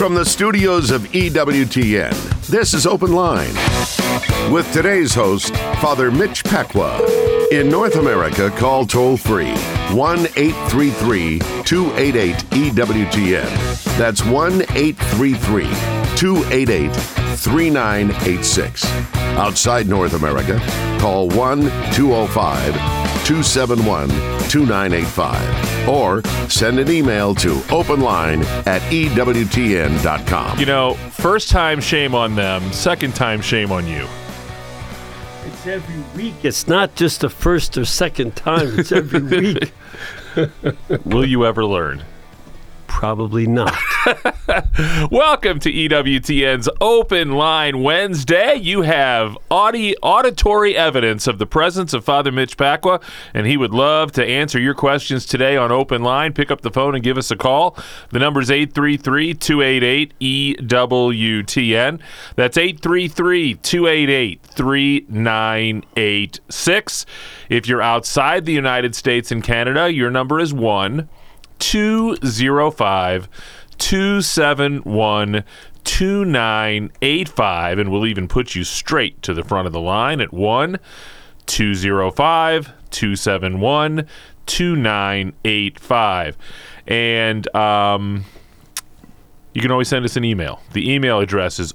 From the studios of EWTN, this is Open Line. With today's host, Father Mitch Pacwa. In North America, call toll-free 1-833-288-EWTN. That's 1-833-288-3986. Outside North America, call 1-205-271-2985. Or send an email to openline@ewtn.com. You know, first time, shame on them. Second time, shame on you. It's every week. It's not just the first or second time. It's every week. Will you ever learn? Probably not. Welcome to EWTN's Open Line Wednesday. You have auditory evidence of the presence of Father Mitch Pacwa, and he would love to answer your questions today on Open Line. Pick up the phone and give us a call. The number is 833-288-EWTN. That's 833-288-3986. If you're outside the United States and Canada, your number is 1-205-271-2985, and we'll even put you straight to the front of the line at 1-205-271-2985. And you can always send us an email. The email address is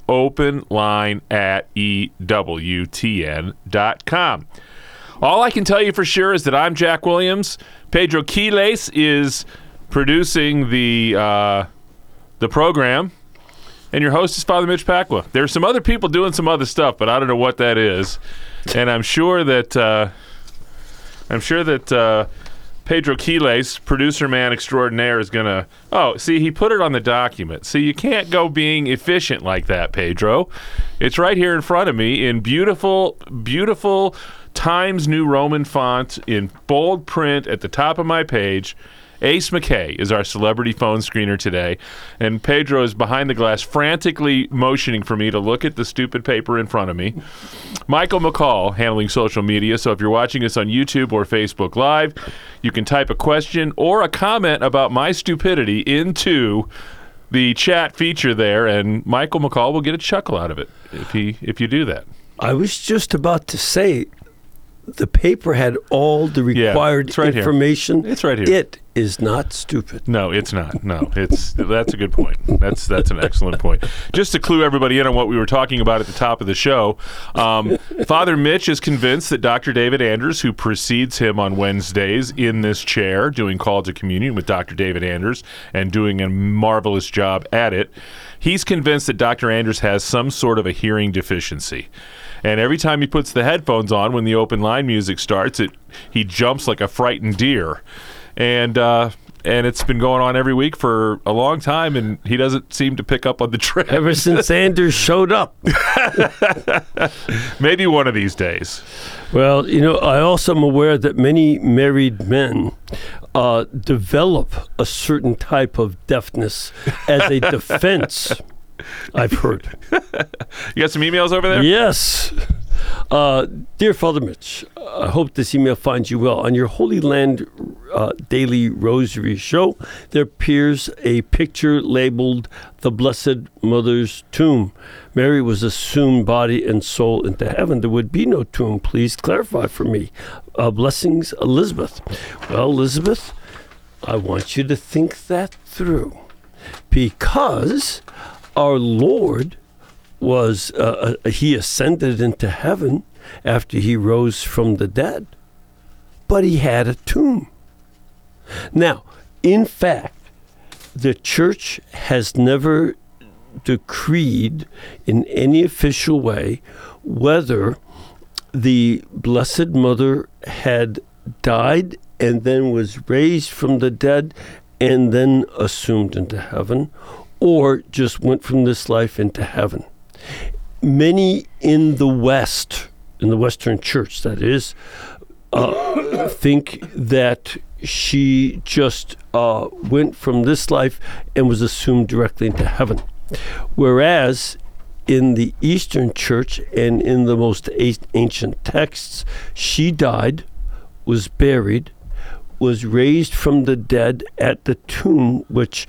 openline@ewtn.com. All I can tell you for sure is that I'm Jack Williams. Pedro Quiles is producing the program, and your host is Father Mitch Pacwa. There's some other people doing some other stuff, but I don't know what that is. And I'm sure that Pedro Quiles, producer man extraordinaire, is gonna. Oh, see, he put it on the document. See, you can't go being efficient like that, Pedro. It's right here in front of me in beautiful, beautiful Times New Roman font in bold print at the top of my page. Ace McKay is our celebrity phone screener today, and Pedro is behind the glass frantically motioning for me to look at the stupid paper in front of me. Michael McCall handling social media, so if you're watching us on YouTube or Facebook Live, you can type a question or a comment about my stupidity into the chat feature there, and Michael McCall will get a chuckle out of it if you do that. I was just about to say, the paper had all the required information. It's right here. It is not stupid. No, it's not. No, that's a good point. That's an excellent point. Just to clue everybody in on what we were talking about at the top of the show, Father Mitch is convinced that Dr. David Anders, who precedes him on Wednesdays in this chair, doing Call to Communion with Dr. David Anders and doing a marvelous job at it, he's convinced that Dr. Anders has some sort of a hearing deficiency. And every time he puts the headphones on when the open line music starts, he jumps like a frightened deer. And it's been going on every week for a long time, and he doesn't seem to pick up on the trend. Ever since Anders showed up. Maybe one of these days. Well, you know, I also am aware that many married men develop a certain type of deafness as a defense. I've heard. You got some emails over there? Yes. Dear Father Mitch, I hope this email finds you well. On your Holy Land Daily Rosary show, there appears a picture labeled The Blessed Mother's Tomb. Mary was assumed body and soul into heaven. There would be no tomb. Please clarify for me. Blessings, Elizabeth. Well, Elizabeth, I want you to think that through, because our Lord was, he ascended into heaven after he rose from the dead, but he had a tomb. Now, in fact, the church has never decreed in any official way whether the Blessed Mother had died and then was raised from the dead and then assumed into heaven, or just went from this life into heaven. Many in the West, in the Western Church, that is, think that she just went from this life and was assumed directly into heaven. Whereas in the Eastern Church and in the most ancient texts, she died, was buried, was raised from the dead at the tomb, which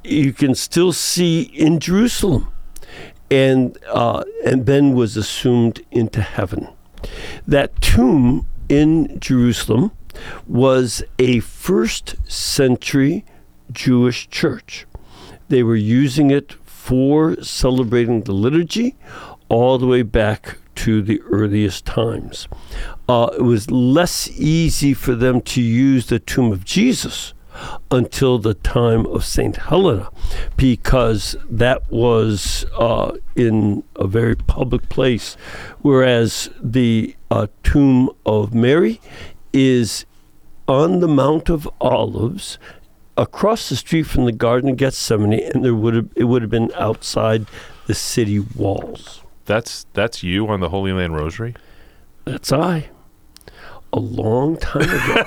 you can still see in Jerusalem, and then was assumed into heaven. That tomb in Jerusalem was a first century Jewish church. They were using it for celebrating the liturgy all the way back to the earliest times. It was less easy for them to use the tomb of Jesus until the time of St. Helena, because that was in a very public place, whereas the tomb of Mary is on the Mount of Olives, across the street from the Garden of Gethsemane, and it would have been outside the city walls. That's you on the Holy Land Rosary? That's I. A long time ago.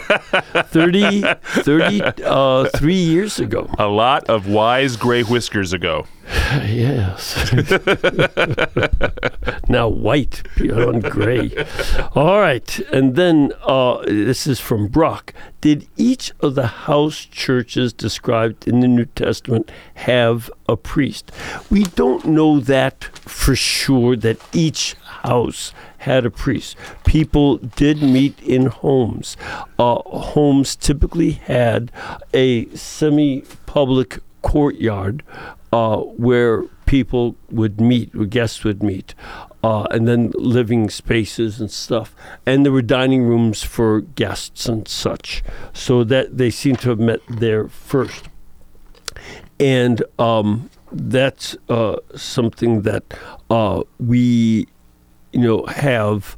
33 years ago. A lot of wise gray whiskers ago. Yes. Now white beyond gray. All right. And then this is from Brock. Did each of the house churches described in the New Testament have a priest? We don't know that for sure, that each house had a priest. People did meet in homes. Homes typically had a semi-public courtyard where people would meet, where guests would meet, and then living spaces and stuff. And there were dining rooms for guests and such. So that they seem to have met there first. And that's something that we have.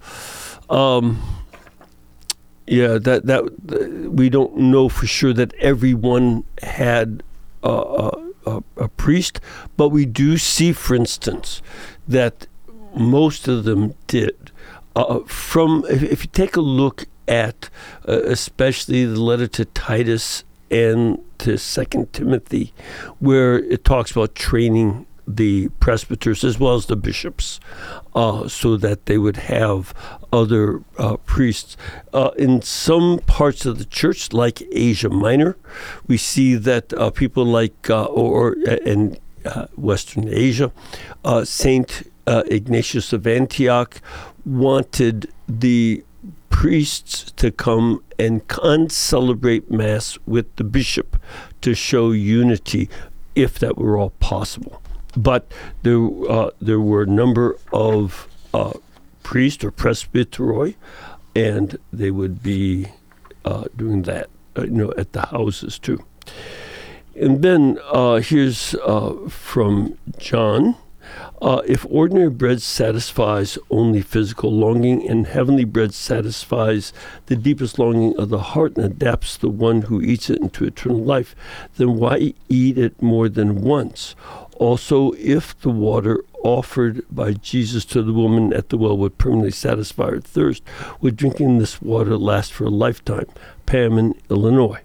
That we don't know for sure that everyone had a priest, but we do see, for instance, that most of them did. If you take a look at especially the letter to Titus and to 2 Timothy, where it talks about training the presbyters as well as the bishops, so that they would have other priests. In some parts of the church, like Asia Minor, we see that people like, in Western Asia, Saint Ignatius of Antioch wanted the priests to come and celebrate Mass with the bishop to show unity, if that were all possible. But there were a number of priests or presbyteroi, and they would be doing that, at the houses too. And then here's from John. If ordinary bread satisfies only physical longing, and heavenly bread satisfies the deepest longing of the heart and adapts the one who eats it into eternal life, then why eat it more than once? Also, if the water offered by Jesus to the woman at the well would permanently satisfy her thirst, would drinking this water last for a lifetime? Pam in Illinois.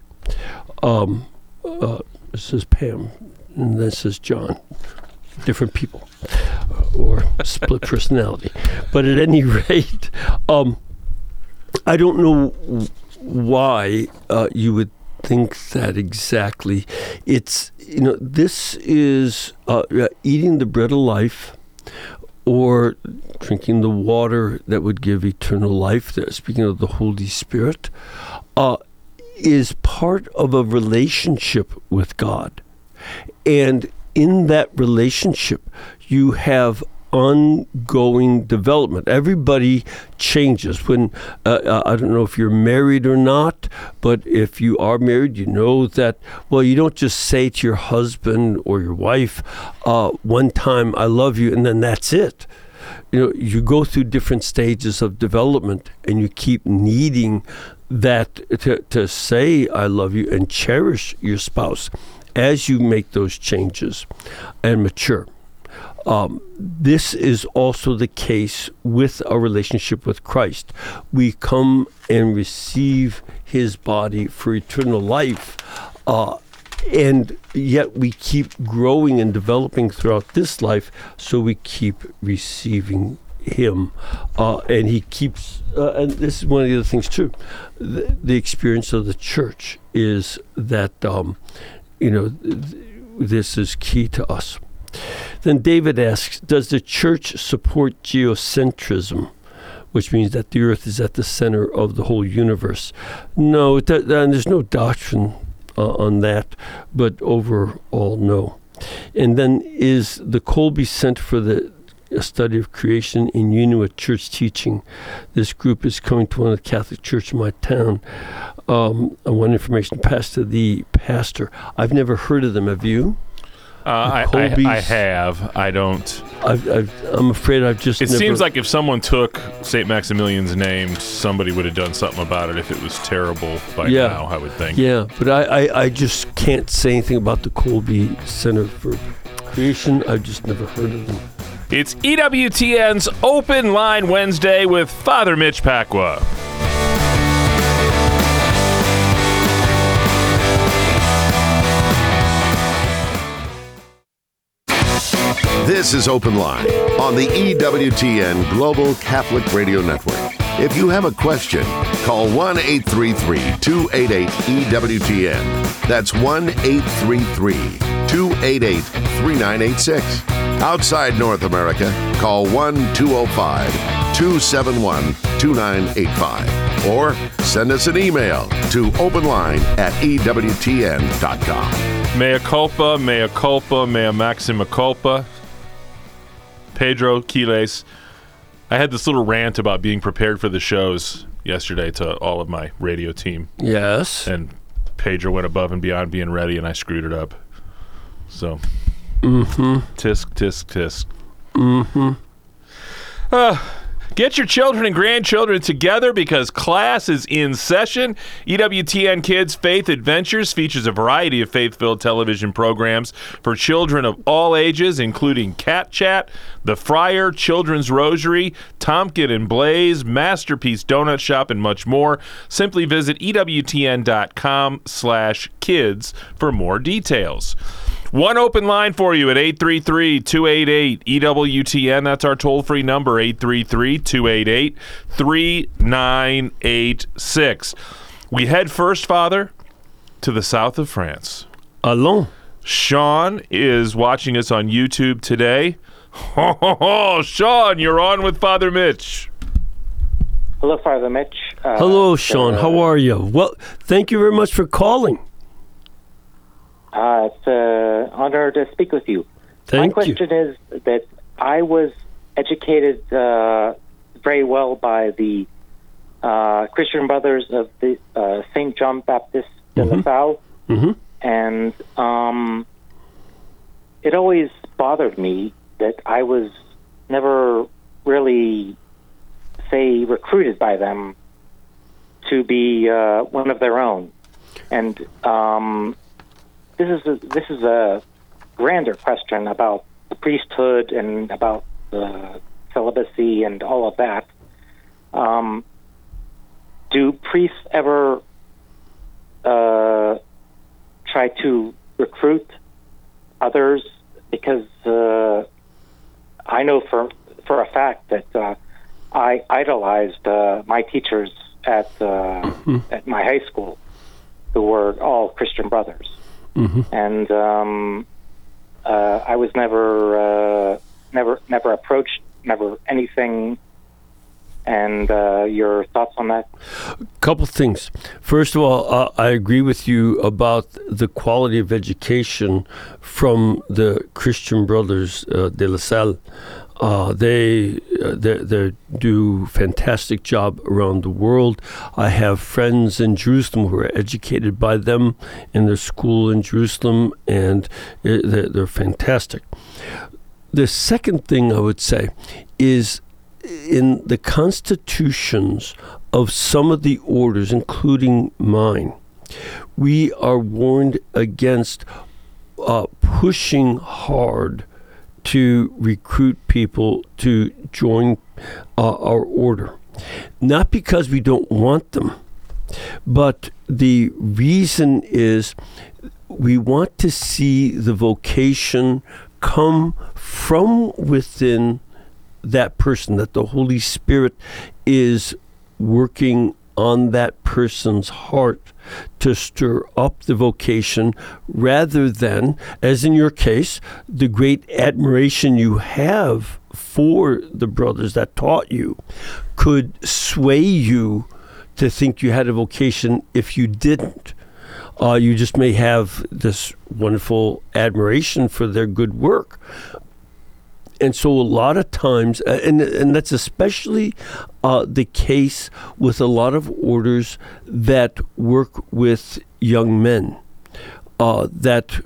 This is Pam, and this is John. Different people, or split personality. But at any rate, I don't know why you would think that exactly. It's, this is eating the bread of life, or drinking the water that would give eternal life, speaking of the Holy Spirit, is part of a relationship with God. And in that relationship, you have ongoing development. Everybody changes. When I don't know if you're married or not, but if you are married, you know that, well, you don't just say to your husband or your wife one time, I love you, and then that's it. You go through different stages of development, and you keep needing that to say I love you and cherish your spouse as you make those changes and mature. This is also the case with our relationship with Christ. We come and receive his body for eternal life, and yet we keep growing and developing throughout this life, so we keep receiving him. And he keeps, and this is one of the other things too, the experience of the church is that, this is key to us. Then David asks, does the church support geocentrism, which means that the earth is at the center of the whole universe? No, there's no doctrine on that, but overall, no. And then, is the Colby Center for the Study of Creation in union with church teaching? This group is coming to one of the Catholic Church in my town. I want information passed to the pastor. I've never heard of them. Have you? I have. I don't. I'm afraid I've just. It seems like if someone took St. Maximilian's name, somebody would have done something about it. If it was terrible by now, I would think. Yeah, but I just can't say anything about the Colby Center for Creation. I've just never heard of them. It's EWTN's Open Line Wednesday with Father Mitch Pacwa. This is Open Line on the EWTN Global Catholic Radio Network. If you have a question, call 1-833-288-EWTN. That's 1-833-288-3986. Outside North America, call 1-205-271-2985. Or send us an email to openline@ewtn.com. Mea culpa, mea culpa, mea maxima culpa. Pedro Quiles. I had this little rant about being prepared for the shows yesterday to all of my radio team. Yes. And Pedro went above and beyond being ready, and I screwed it up. So, tisk, tisk, tisk. Get your children and grandchildren together because class is in session. EWTN Kids Faith Adventures features a variety of faith-filled television programs for children of all ages, including Cat Chat, The Friar, Children's Rosary, Tompkin and Blaze, Masterpiece Donut Shop, and much more. Simply visit EWTN.com/kids for more details. One open line for you at 833-288-EWTN. That's our toll-free number, 833-288-3986. We head first, Father, to the south of France. Allons. Sean is watching us on YouTube today. Sean, you're on with Father Mitch. Hello, Father Mitch. Hello, Sean. How are you? Well, thank you very much for calling. It's an honor to speak with you. Thank My question is that I was educated very well by the Christian Brothers of the St. John Baptist de La Salle, and it always bothered me that I was never really, say, recruited by them to be one of their own, and This is a grander question about the priesthood and about the celibacy and all of that. Do priests ever try to recruit others? Because I know for a fact that I idolized my teachers at my high school, who were all Christian brothers. And I was never approached, never anything. And your thoughts on that? Couple things. First of all, I agree with you about the quality of education from the Christian Brothers de La Salle. They do fantastic job around the world. I have friends in Jerusalem who are educated by them in their school in Jerusalem, and they're fantastic. The second thing I would say is in the constitutions of some of the orders, including mine, we are warned against pushing hard to recruit people to join our order. Not because we don't want them, but the reason is we want to see the vocation come from within that person, that the Holy Spirit is working on that person's heart to stir up the vocation, rather than, as in your case, the great admiration you have for the brothers that taught you could sway you to think you had a vocation if you didn't. You just may have this wonderful admiration for their good work. And so a lot of times, and that's especially the case with a lot of orders that work with young men, that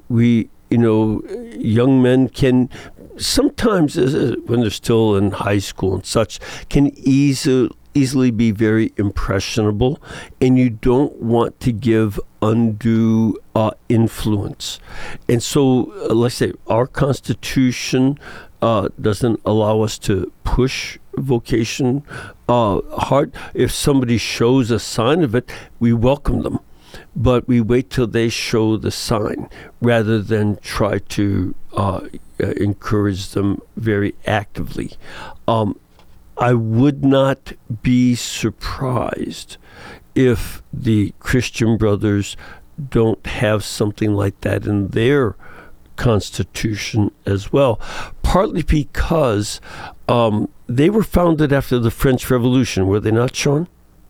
young men can sometimes, when they're still in high school and such, can easily be very impressionable, and you don't want to give undue influence. And so, let's say, our Constitution doesn't allow us to push vocation hard. If somebody shows a sign of it, we welcome them, but we wait till they show the sign rather than try to encourage them very actively. I would not be surprised if the Christian Brothers don't have something like that in their Constitution as well, partly because they were founded after the French Revolution, were they not, Sean?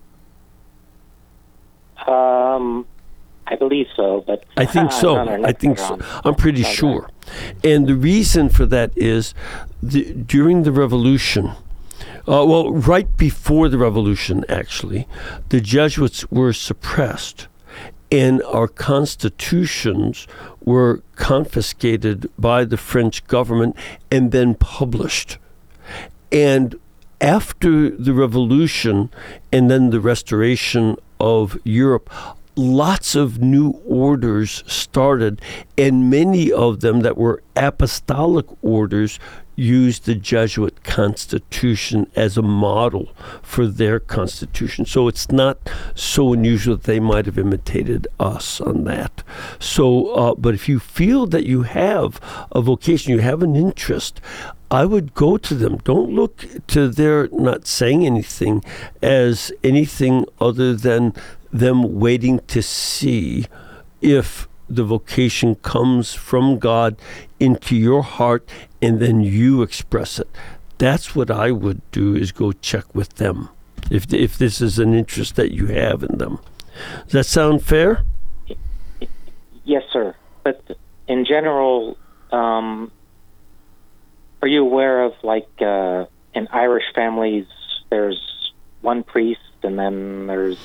I believe so, but I think so. I'm pretty sure. And the reason for that is during the Revolution, right before the Revolution, actually, the Jesuits were suppressed, and our constitutions were confiscated by the French government and then published. And after the Revolution and then the restoration of Europe, lots of new orders started, and many of them that were apostolic orders used the Jesuit constitution as a model for their constitution. So it's not so unusual that they might have imitated us on that. So, but if you feel that you have a vocation, you have an interest, I would go to them. Don't look to their not saying anything as anything other than them waiting to see if the vocation comes from God into your heart, and then you express it. That's what I would do, is go check with them if this is an interest that you have in them. Does that sound fair? Yes, sir. But in general, are you aware of, like, in Irish families, there's one priest, and then there's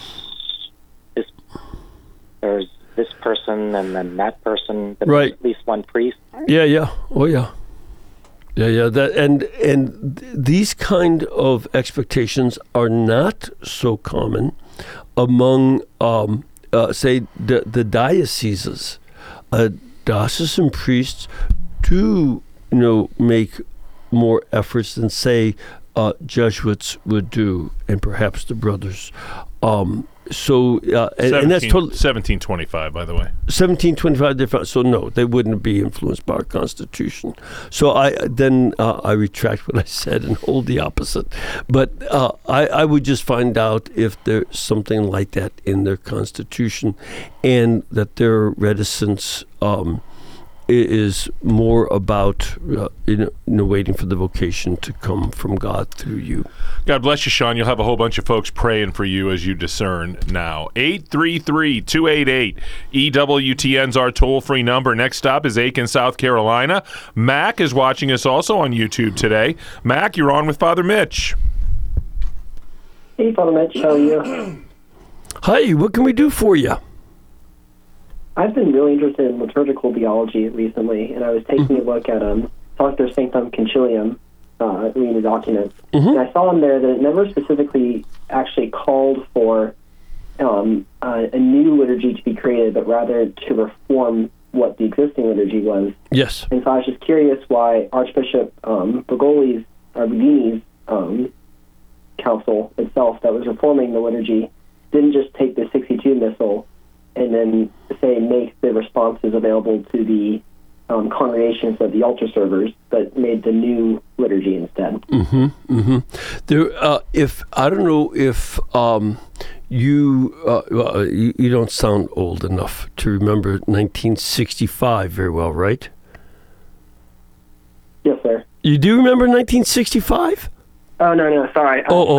this person, and then that person, but right. There's at least one priest. Yeah. Oh, yeah. Yeah. That and these kind of expectations are not so common among, say, the dioceses. Diocesan priests do, make more efforts than, say, Jesuits would do, and perhaps the brothers. And that's totally 1725, by the way. 1725. So no, they wouldn't be influenced by our Constitution. So I retract what I said and hold the opposite. But I would just find out if there's something like that in their Constitution, and that their reticence is more about waiting for the vocation to come from God through you. God bless you, Sean. You'll have a whole bunch of folks praying for you as you discern now. 833-288-EWTN's our toll-free number. Next stop is Aiken, South Carolina. Mac is watching us also on YouTube today. Mac, you're on with Father Mitch. Hey, Father Mitch. How are you? Hi, what can we do for you? I've been really interested in liturgical theology recently, and I was taking a look at Sancta Sanctum Concilium, reading the document. And I saw in there that it never specifically actually called for a new liturgy to be created, but rather to reform what the existing liturgy was. Yes. And so I was just curious why Archbishop Bergoglio's council itself that was reforming the liturgy didn't just take the 62 Missal and then say make the responses available to the congregations of the altar servers, but made the new liturgy instead. There, if I don't know if you don't sound old enough to remember 1965 very well, right? Yes, sir. You do remember 1965? Oh, no, sorry.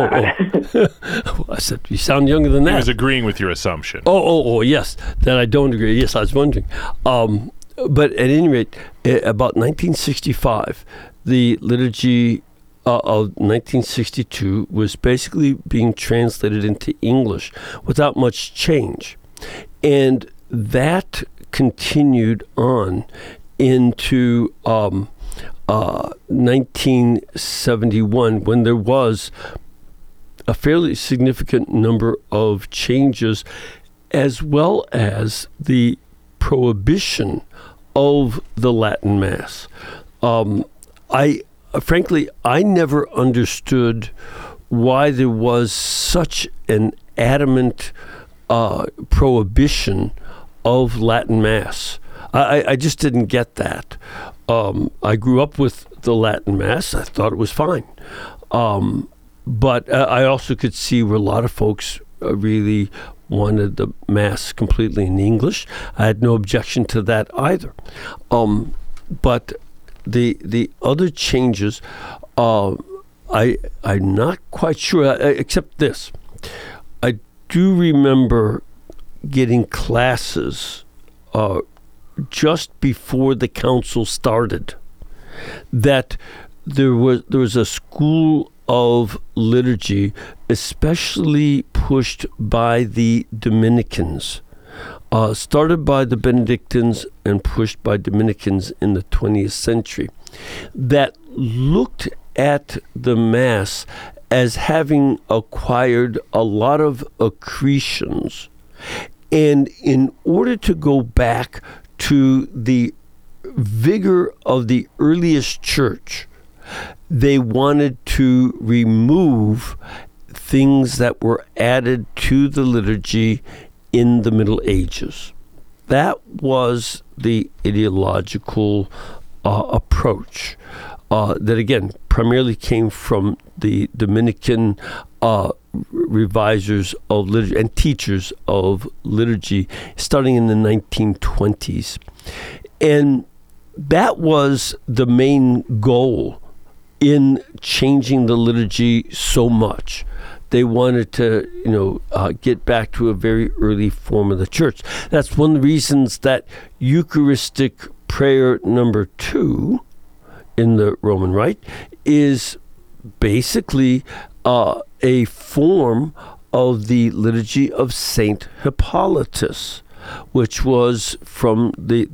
I said, you sound younger than that. He was agreeing with your assumption. Yes. That I don't agree. Yes, I was wondering. But at any rate, about 1965, the liturgy of 1962 was basically being translated into English without much change. And that continued on into 1971, when there was a fairly significant number of changes, as well as the prohibition of the Latin Mass. Frankly, I never understood why there was such an adamant prohibition of Latin Mass. I just didn't get that. I grew up with the Latin Mass. I thought it was fine. But I also could see where a lot of folks really wanted the Mass completely in English. I had no objection to that either. But the other changes, I'm not quite sure, except this. I do remember getting classes just before the council started, that there was a school of liturgy, especially pushed by the Dominicans, started by the Benedictines and pushed by Dominicans in the 20th century, that looked at the Mass as having acquired a lot of accretions. And in order to go back to the vigor of the earliest church, they wanted to remove things that were added to the liturgy in the Middle Ages. That was the ideological approach that, again, primarily came from the Dominican revisers of liturgy and teachers of liturgy starting in the 1920s. And that was the main goal in changing the liturgy so much. They wanted to, get back to a very early form of the church. That's one of the reasons that Eucharistic prayer number 2 in the Roman Rite is basically a form of the liturgy of Saint Hippolytus, which was from the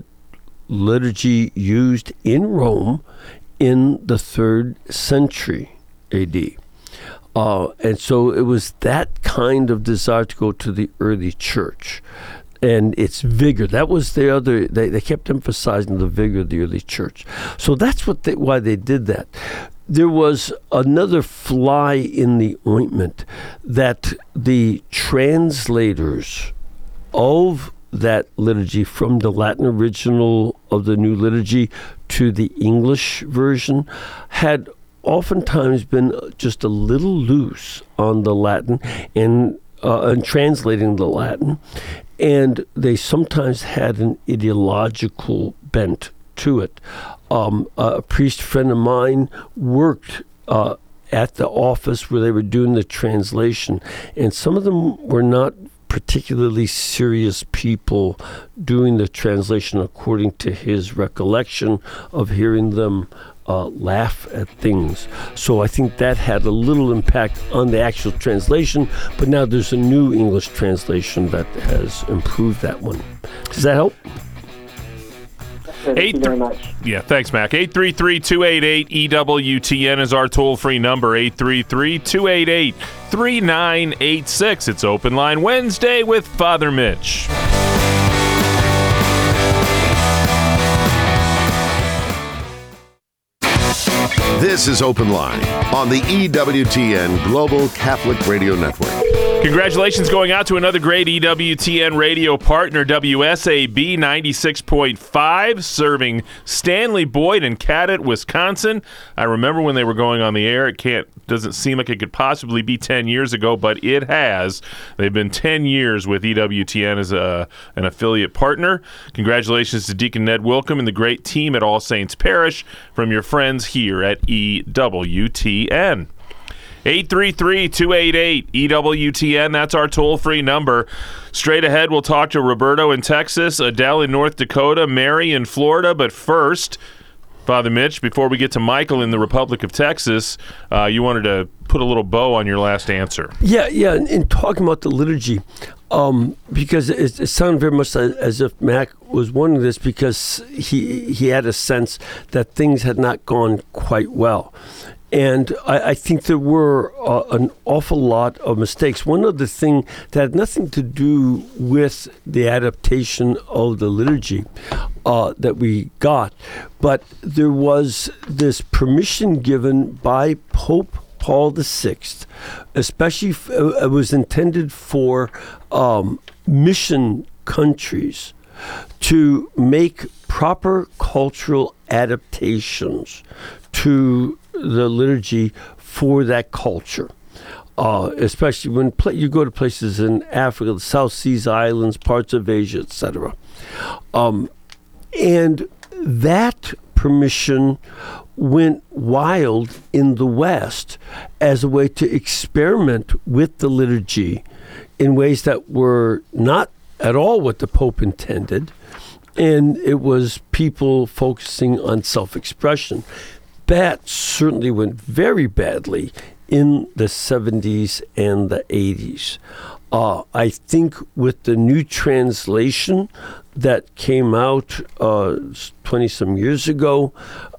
liturgy used in Rome in the 3rd century AD. And so it was that kind of desire to go to the early church and its vigor. That was the other, they kept emphasizing the vigor of the early church. So that's why they did that. There was another fly in the ointment, that the translators of that liturgy from the Latin original of the new liturgy to the English version had oftentimes been just a little loose on the Latin and translating the Latin, and they sometimes had an ideological bent to it. A priest friend of mine worked at the office where they were doing the translation, and some of them were not particularly serious people doing the translation, according to his recollection of hearing them laugh at things. So I think that had a little impact on the actual translation, but now there's a new English translation that has improved that one. Does that help? Thank you very much. Yeah, thanks, Mac. 833-288-EWTN is our toll-free number, 833-288-3986. It's Open Line Wednesday with Father Mitch. This is Open Line on the EWTN Global Catholic Radio Network. Congratulations going out to another great EWTN radio partner, WSAB 96.5, serving Stanley, Boyd, and Cadott, Wisconsin. I remember when they were going on the air. It doesn't seem like it could possibly be 10 years ago, but it has. They've been 10 years with EWTN as an affiliate partner. Congratulations to Deacon Ned Wilkham and the great team at All Saints Parish from your friends here at EWTN. 833-288-EWTN. That's our toll-free number. Straight ahead, we'll talk to Roberto in Texas, Adele in North Dakota, Mary in Florida. But first, Father Mitch, before we get to Michael in the Republic of Texas, you wanted to put a little bow on your last answer. Yeah. In talking about the liturgy, because it sounded very much as if Mac was wanting this because he had a sense that things had not gone quite well. And I think there were an awful lot of mistakes. One other thing that had nothing to do with the adaptation of the liturgy that we got, but there was this permission given by Pope Paul VI, especially it was intended for mission countries to make proper cultural adaptations to the liturgy for that culture, especially when you go to places in Africa, the South Seas Islands, parts of Asia, etc. And that permission went wild in the West as a way to experiment with the liturgy in ways that were not at all what the Pope intended, and it was people focusing on self-expression. That certainly went very badly in the 70s and the 80s. I think with the new translation that came out 20-some years ago,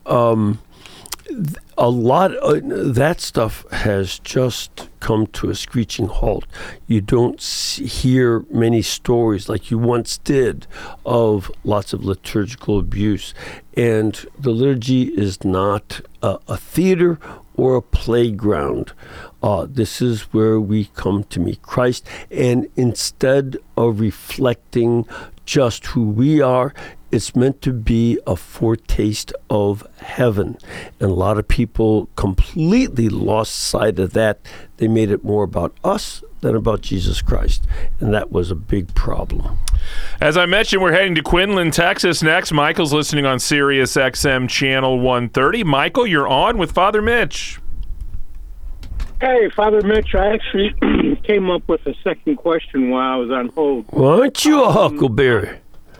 a lot of that stuff has just come to a screeching halt. You don't hear many stories like you once did of lots of liturgical abuse. And the liturgy is not a theater or a playground. This is where we come to meet Christ. And instead of reflecting just who we are, it's meant to be a foretaste of heaven. And a lot of people completely lost sight of that. They made it more about us than about Jesus Christ. And that was a big problem. As I mentioned, we're heading to Quinlan, Texas next. Michael's listening on Sirius XM Channel 130. Michael, you're on with Father Mitch. Hey, Father Mitch, I actually came up with a second question while I was on hold. Well, aren't you a huckleberry?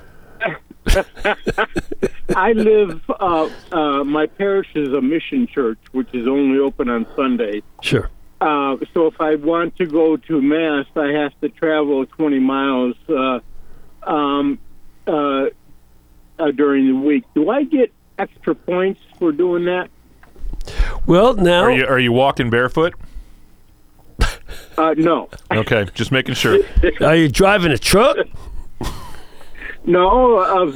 I live, my parish is a mission church, which is only open on Sundays. Sure. So if I want to go to Mass, I have to travel 20 miles during the week. Do I get extra points for doing that? Well, now... Are you walking barefoot? No. Okay, just making sure. Are you driving a truck? No,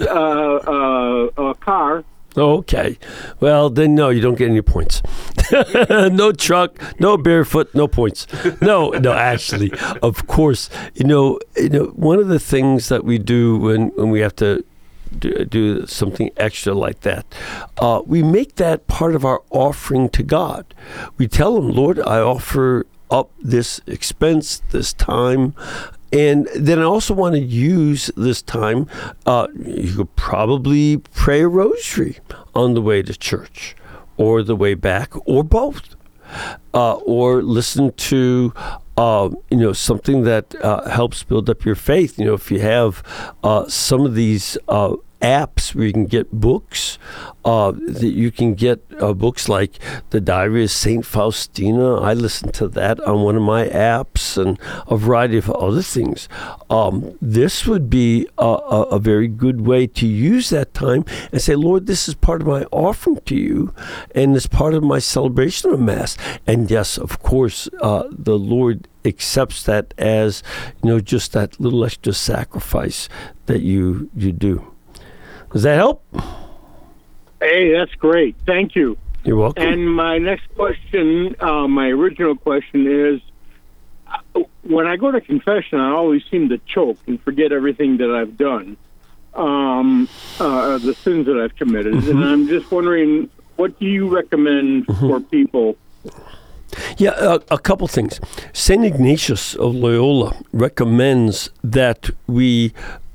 a car. Oh, okay. Well, then no, you don't get any points. No truck, no barefoot, no points. No, actually, of course, you know, one of the things that we do when we have to do something extra like that, we make that part of our offering to God. We tell him, Lord, I offer up this expense, this time. And then I also want to use this time, you could probably pray a rosary on the way to church or the way back or both, or listen to, something that helps build up your faith. You know, if you have some of these apps where you can get books, that you can get books like The Diary of St. Faustina. I listen to that on one of my apps and a variety of other things. This would be a very good way to use that time and say, Lord, this is part of my offering to you, and it's part of my celebration of Mass. And yes, of course, the Lord accepts that as, just that little extra sacrifice that you do. Does that help? Hey, that's great. Thank you. You're welcome. And my next question, my original question is, when I go to confession, I always seem to choke and forget everything that I've done, the sins that I've committed. And I'm just wondering, what do you recommend for people? Yeah, a couple things. St. Ignatius of Loyola recommends that we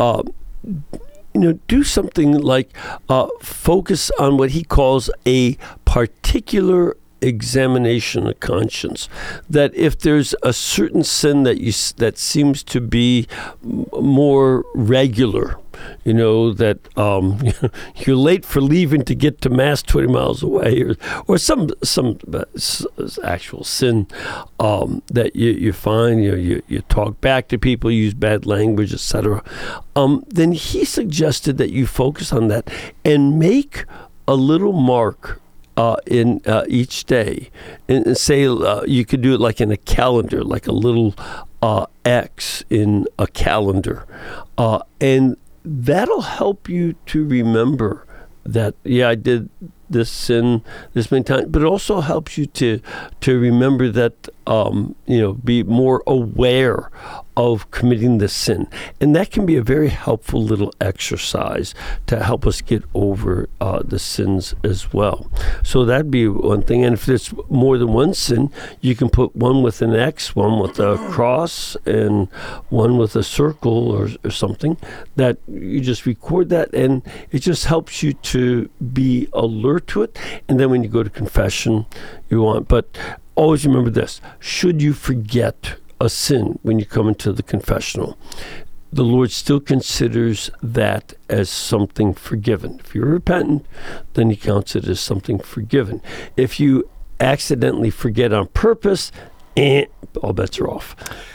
do something like focus on what he calls a particular examination of conscience. That if there's a certain sin that seems to be more regular, that you're late for leaving to get to Mass 20 miles away, or some actual sin that you find, you talk back to people, use bad language, etc. Then he suggested that you focus on that and make a little mark in each day, and say you could do it like in a calendar, like a little X in a calendar, and that'll help you to remember that, I did this sin this many times, but it also helps you to remember that, be more aware of committing the sin. And that can be a very helpful little exercise to help us get over the sins as well. So that'd be one thing. And if there's more than one sin, you can put one with an X, one with a cross, and one with a circle or something, that you just record that, and it just helps you to be alert to it. And then when you go to confession, but always remember this: should you forget a sin when you come into the confessional, the Lord still considers that as something forgiven. If you're repentant, then He counts it as something forgiven. If you accidentally forget on purpose, all bets are off.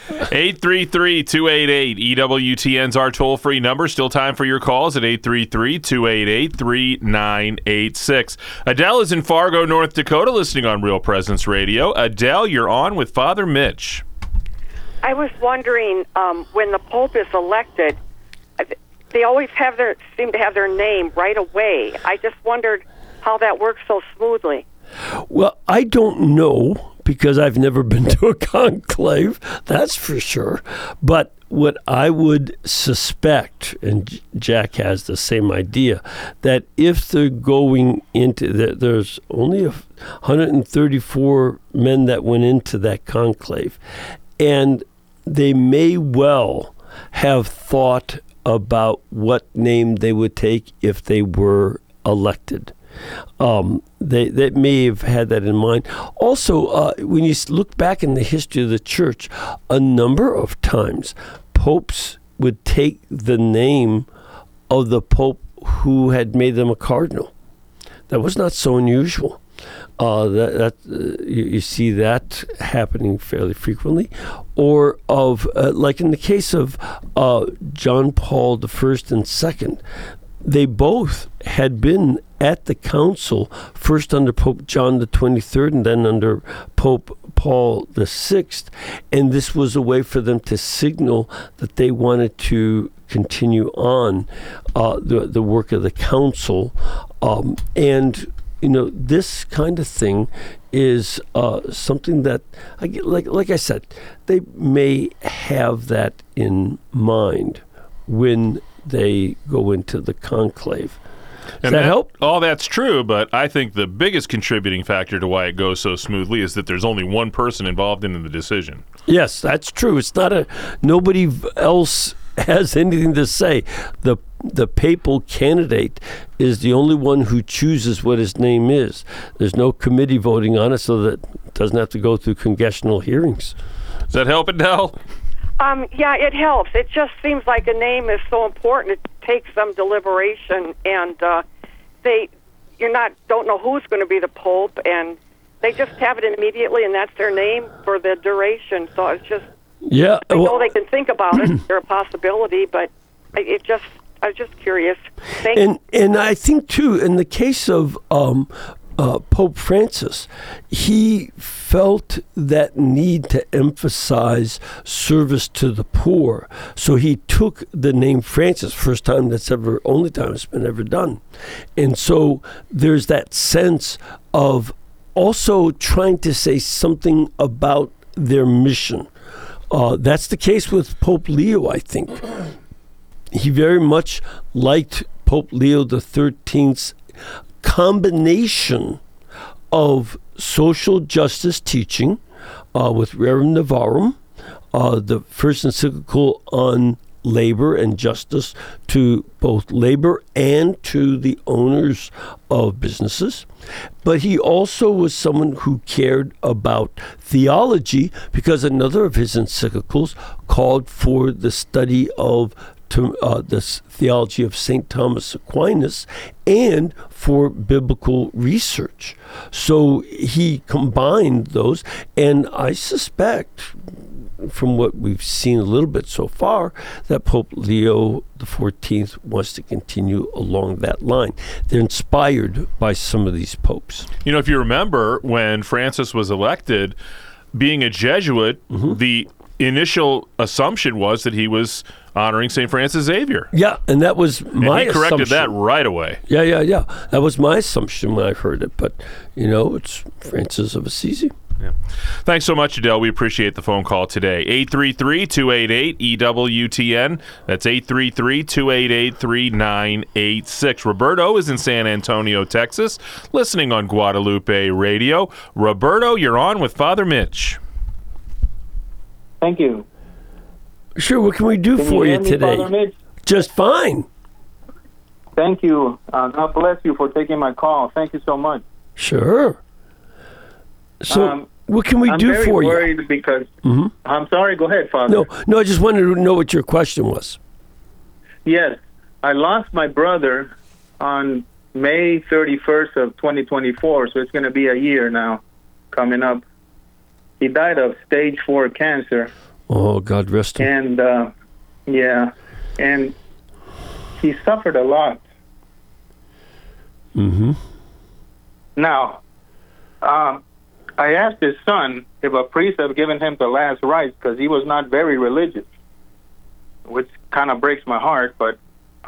833-288-EWTN's our toll-free number. Still time for your calls at 833-288-3986. Adele is in Fargo, North Dakota, listening on Real Presence Radio. Adele, you're on with Father Mitch. I was wondering, when the Pope is elected, they always seem to have their name right away. I just wondered how that works so smoothly. Well, I don't know, because I've never been to a conclave, that's for sure. But what I would suspect, and Jack has the same idea, that if they're going into there's only 134 men that went into that conclave, and they may well have thought about what name they would take if they were elected. They may have had that in mind. Also, when you look back in the history of the church, a number of times popes would take the name of the pope who had made them a cardinal. That was not so unusual. You see that happening fairly frequently. Or like in the case of John Paul I and II, they both had been at the council, first under Pope John the 23rd and then under Pope Paul VI, and this was a way for them to signal that they wanted to continue on the work of the council, and this kind of thing is something that, like I said, they may have that in mind when they go into the conclave. Does that help? All that's true, but I think the biggest contributing factor to why it goes so smoothly is that there's only one person involved in the decision. Yes, that's true. It's not nobody else has anything to say. The papal candidate is the only one who chooses what his name is. There's no committee voting on it, so that it doesn't have to go through congressional hearings. Does that help, Adele? Yeah, it helps. It just seems like a name is so important. It takes some deliberation, and they don't know who's going to be the Pope, and they just have it immediately, and that's their name for the duration. So it's just, I know they can think about it. They're a possibility, but I was just curious. And I think too, in the case of Pope Francis, he felt that need to emphasize service to the poor. So he took the name Francis, only time it's been ever done. And so there's that sense of also trying to say something about their mission. That's the case with Pope Leo, I think. He very much liked Pope Leo XIII's combination of social justice teaching with Rerum Novarum, the first encyclical on labor and justice to both labor and to the owners of businesses. But he also was someone who cared about theology, because another of his encyclicals called for the study of the theology of St. Thomas Aquinas and for biblical research. So he combined those, and I suspect, from what we've seen a little bit so far, that Pope Leo XIV wants to continue along that line. They're inspired by some of these popes. You know, if you remember, when Francis was elected, being a Jesuit, the initial assumption was that he was honoring St. Francis Xavier. Yeah, and that was my and he corrected assumption. that right away. Yeah. That was my assumption when I heard it. But, you know, it's Francis of Assisi. Yeah. Thanks so much, Adele. We appreciate the phone call today. 833-288-EWTN. That's 833-288-3986. Roberto is in San Antonio, Texas, listening on Guadalupe Radio. Roberto, you're on with Father Mitch. Thank you. Sure, what can we do for you today? Father Mitch? Just fine. Thank you. God bless you for taking my call. Thank you so much. Sure. So, what can we do for you? I'm very worried because... I'm sorry, go ahead, Father. No, I just wanted to know what your question was. Yes. I lost my brother on May 31st of 2024, so it's going to be a year now coming up. He died of stage 4 cancer. Oh, God rest him. And, and he suffered a lot. Now, I asked his son if a priest had given him the last rites, because he was not very religious, which kind of breaks my heart, but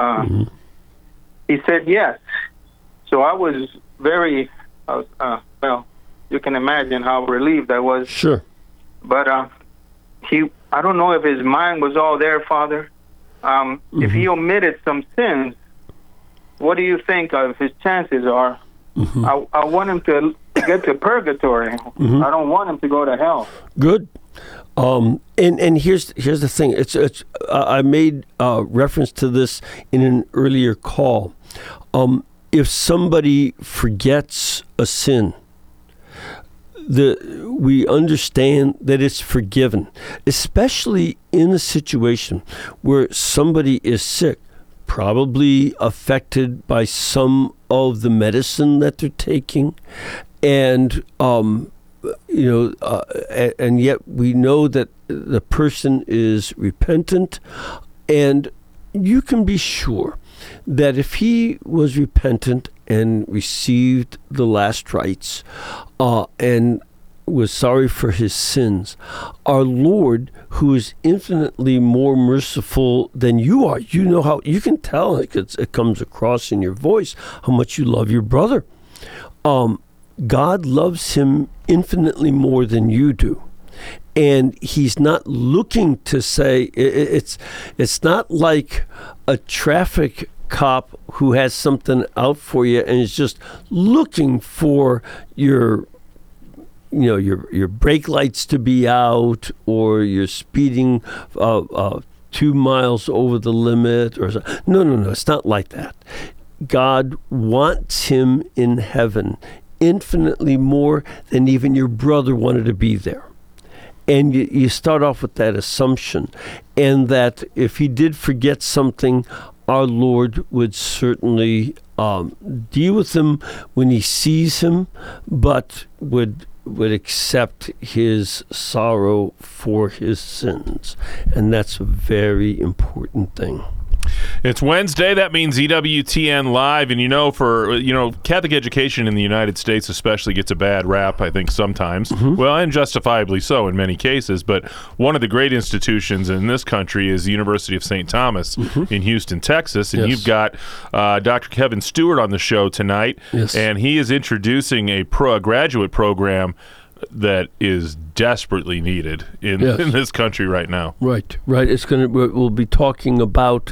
he said yes. So I was very, well, you can imagine how relieved I was. Sure. But I don't know if his mind was all there, Father. If he omitted some sins, what do you think of his chances are? I want him to get to purgatory. I don't want him to go to hell. Good. And here's the thing. It's I made reference to this in an earlier call. If somebody forgets a sin, we understand that it's forgiven, especially in a situation where somebody is sick, probably affected by some of the medicine that they're taking, and and yet we know that the person is repentant, and you can be sure that if he was repentant and received the last rites and was sorry for his sins, our Lord, who is infinitely more merciful than you are, you know how you can tell, it comes across in your voice how much you love your brother. God loves him infinitely more than you do. And he's not looking to say, it's not like a traffic cop who has something out for you and is just looking for your brake lights to be out, or you're speeding 2 miles over the limit, or something. No, it's not like that. God wants him in heaven infinitely more than even your brother wanted to be there. And you start off with that assumption, and that if he did forget something, our Lord would certainly deal with him when he sees him, but would accept his sorrow for his sins. And that's a very important thing. It's Wednesday. That means EWTN Live. And Catholic education in the United States especially gets a bad rap, I think, sometimes. Well, and justifiably so in many cases. But one of the great institutions in this country is the University of St. Thomas in Houston, Texas. And you've got Dr. Kevin Stewart on the show tonight. Yes. And he is introducing a graduate program that is desperately needed in this country right now. Right. We'll be talking about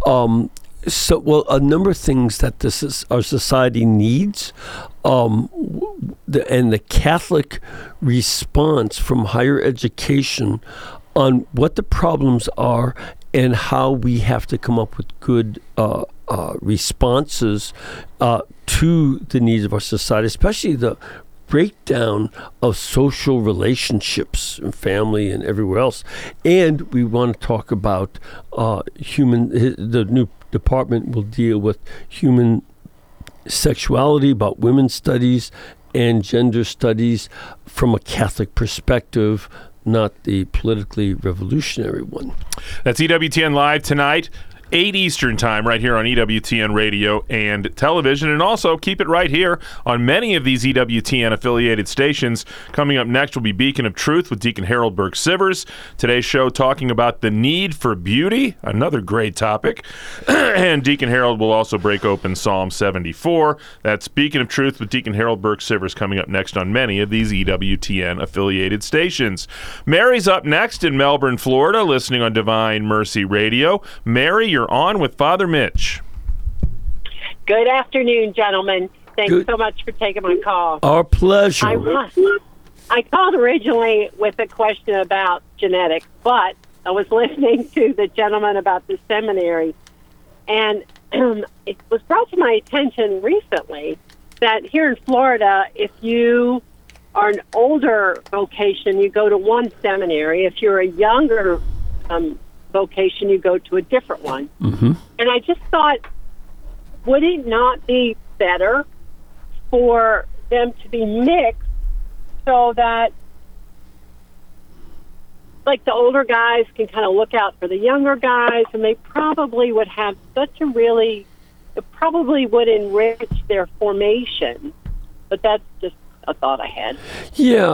a number of things that our society needs, and the Catholic response from higher education on what the problems are and how we have to come up with good responses to the needs of our society, especially the breakdown of social relationships and family and everywhere else. And we want to talk about the new department will deal with human sexuality, about women's studies and gender studies from a Catholic perspective, not the politically revolutionary one. That's EWTN Live tonight, 8 Eastern Time, right here on EWTN Radio and Television. And also keep it right here on many of these EWTN affiliated stations. Coming up next will be Beacon of Truth with Deacon Harold Burke-Sivers. Today's show talking about the need for beauty, another great topic. And Deacon Harold will also break open Psalm 74. That's Beacon of Truth with Deacon Harold Burke-Sivers coming up next on many of these EWTN affiliated stations. Mary's up next in Melbourne, Florida, listening on Divine Mercy Radio. Mary, you're on with Father Mitch. Good afternoon, gentlemen. Thanks so much for taking my call. Our pleasure. I called originally with a question about genetics, but I was listening to the gentleman about the seminary, and it was brought to my attention recently that here in Florida, if you are an older vocation, you go to one seminary. If you're a younger vocation, you go to a different one. Mm-hmm. And I just thought, would it not be better for them to be mixed so that, like, the older guys can kind of look out for the younger guys, and they probably would have it probably would enrich their formation. But that's just a thought I had. Yeah,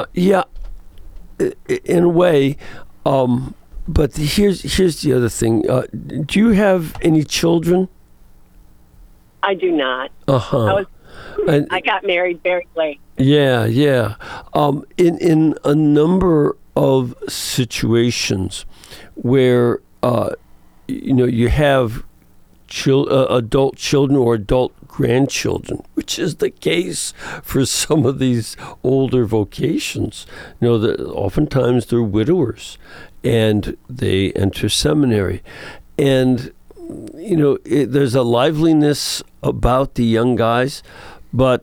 in a way. But here's the other thing. Do you have any children? I do not. I got married very late. Yeah. In a number of situations where you have adult children or adult grandchildren, which is the case for some of these older vocations. Oftentimes they're widowers and they enter seminary. And, there's a liveliness about the young guys, but,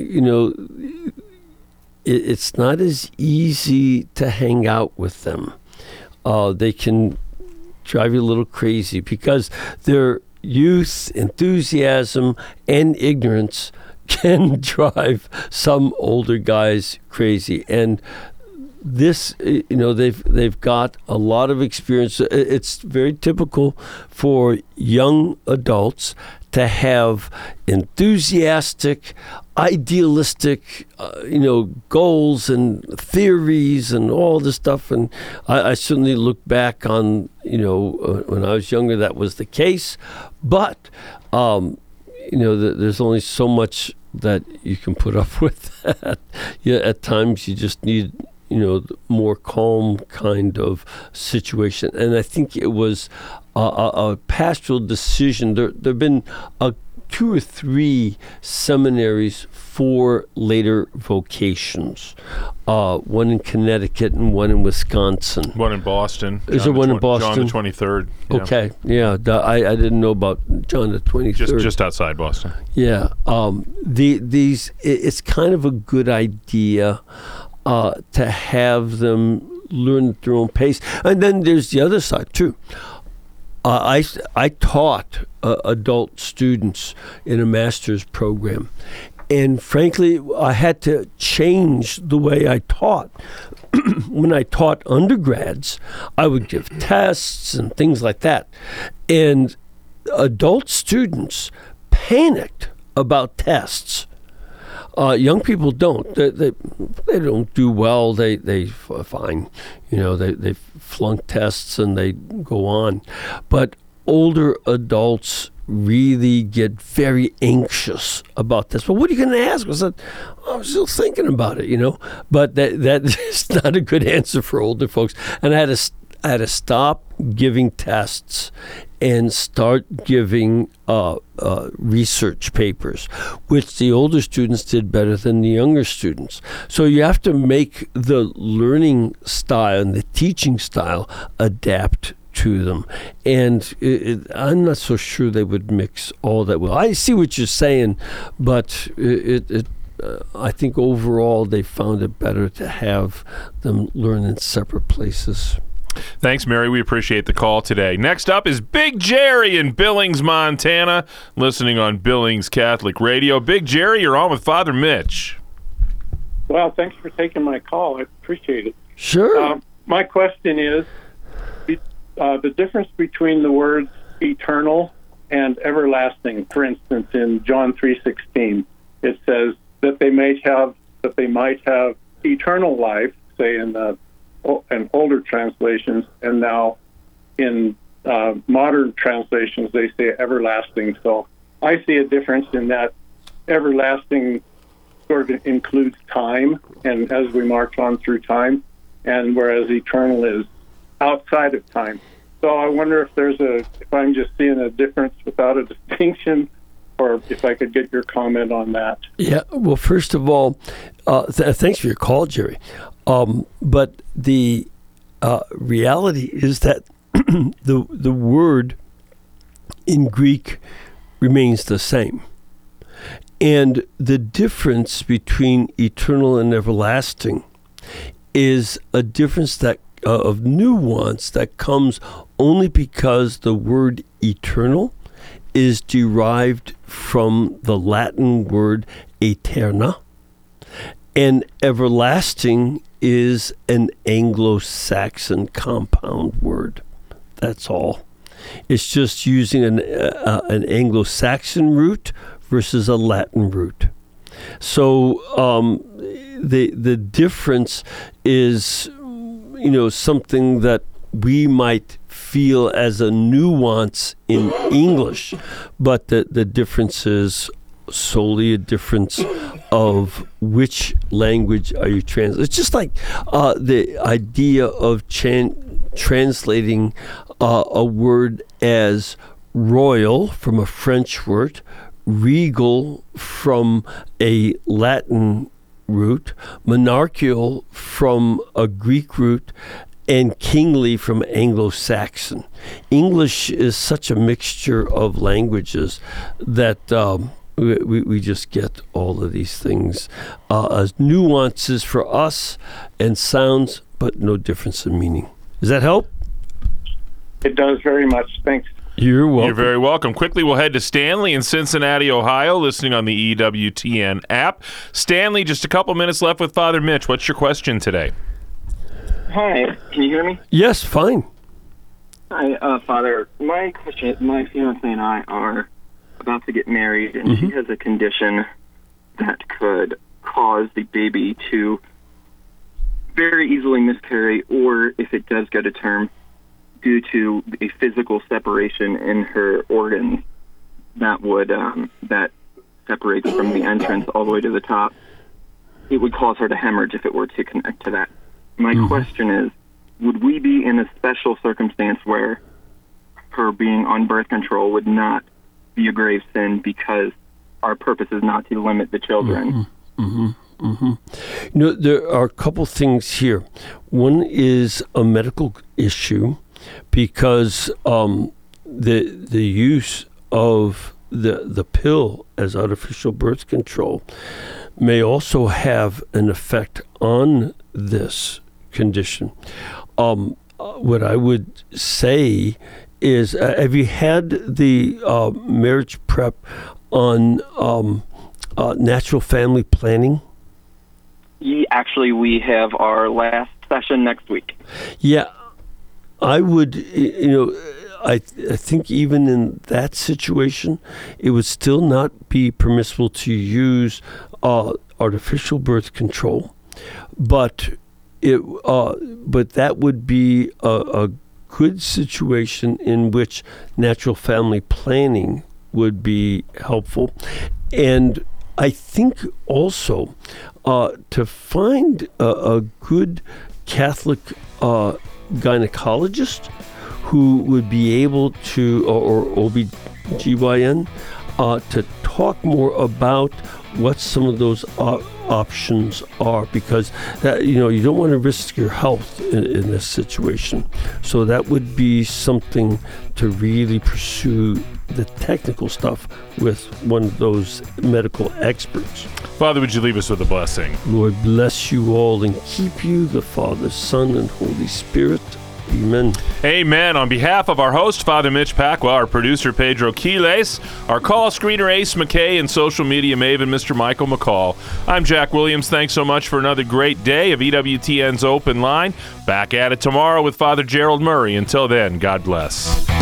it's not as easy to hang out with them. They can drive you a little crazy because their youth, enthusiasm, and ignorance can drive some older guys crazy. And this, they've got a lot of experience. It's very typical for young adults to have enthusiastic, idealistic, goals and theories and all this stuff. And I certainly look back on, when I was younger, that was the case. But, there's only so much that you can put up with that. At times you just need, more calm kind of situation. And I think it was a pastoral decision. There have been 2 or 3 seminaries for later vocations. One in Connecticut and one in Wisconsin. One in Boston. Is there one in Boston? John the 23rd. Yeah. Okay, yeah. I didn't know about John the 23rd. Just outside Boston. Yeah. It's kind of a good idea to have them learn at their own pace. And then there's the other side, too. I taught adult students in a master's program. And frankly, I had to change the way I taught. When I taught undergrads, I would give tests and things like that. And adult students panicked about tests. Young people don't. They don't do well. They fine. They flunk tests and they go on. But older adults really get very anxious about this. Well, what are you going to ask? I said, I'm still thinking about it, But that is not a good answer for older folks. And I had to stop giving tests and start giving research papers, which the older students did better than the younger students. So you have to make the learning style and the teaching style adapt to them. And I'm not so sure they would mix all that well. I see what you're saying, but I think overall they found it better to have them learn in separate places. Thanks, Mary. We appreciate the call today. Next up is Big Jerry in Billings, Montana, listening on Billings Catholic Radio. Big Jerry, you're on with Father Mitch. Well, thanks for taking my call. I appreciate it. Sure. My question is the difference between the words eternal and everlasting. For instance, in John 3:16, it says that they might have eternal life, say in older translations, and now in modern translations they say everlasting. So I see a difference in that everlasting sort of includes time, and as we march on through time, and whereas eternal is outside of time. So I wonder if I'm just seeing a difference without a distinction, or if I could get your comment on that. Yeah, well, first of all, thanks for your call, Jerry. But the reality is that the word in Greek remains the same. And the difference between eternal and everlasting is a difference that of nuance that comes only because the word eternal is derived from the Latin word aeterna, and everlasting is an Anglo-Saxon compound word. That's all. It's just using an Anglo-Saxon root versus a Latin root. So the difference is, something that we might feel as a nuance in English, but the difference is solely a difference of which language are you translating. It's just like the idea of translating a word as royal from a French word, regal from a Latin root, monarchical from a Greek root, and kingly from Anglo-Saxon. English is such a mixture of languages that we just get all of these things as nuances for us and sounds, but no difference in meaning. Does that help? It does very much. Thanks. You're welcome. You're very welcome. Quickly, we'll head to Stanley in Cincinnati, Ohio, listening on the EWTN app. Stanley, just a couple minutes left with Father Mitch. What's your question today? Hi, can you hear me? Yes, fine. Hi, Father. My question, my fiance and I are about to get married, and she has a condition that could cause the baby to very easily miscarry, or if it does go to term, due to a physical separation in her organs that would that separates from the entrance all the way to the top, it would cause her to hemorrhage if it were to connect to that. My question is, would we be in a special circumstance where her being on birth control would not be a grave sin because our purpose is not to limit the children? There are a couple things here. One is a medical issue because the use of the pill as artificial birth control may also have an effect on this condition. What I would say is, have you had the marriage prep on natural family planning? Actually, we have our last session next week. Yeah, I would, I think even in that situation, it would still not be permissible to use artificial birth control, but that would be a good situation in which natural family planning would be helpful. And I think also to find a good Catholic gynecologist who would be able to, or OBGYN, to talk more about what some of those options are, because that, you don't want to risk your health in this situation. So that would be something to really pursue the technical stuff with one of those medical experts. Father, would you leave us with a blessing? Lord bless you all and keep you, the Father, Son, and Holy Spirit. Amen. Amen. On behalf of our host, Father Mitch Pacwa, our producer, Pedro Quiles, our call screener, Ace McKay, and social media maven, Mr. Michael McCall, I'm Jack Williams. Thanks so much for another great day of EWTN's Open Line. Back at it tomorrow with Father Gerald Murray. Until then, God bless.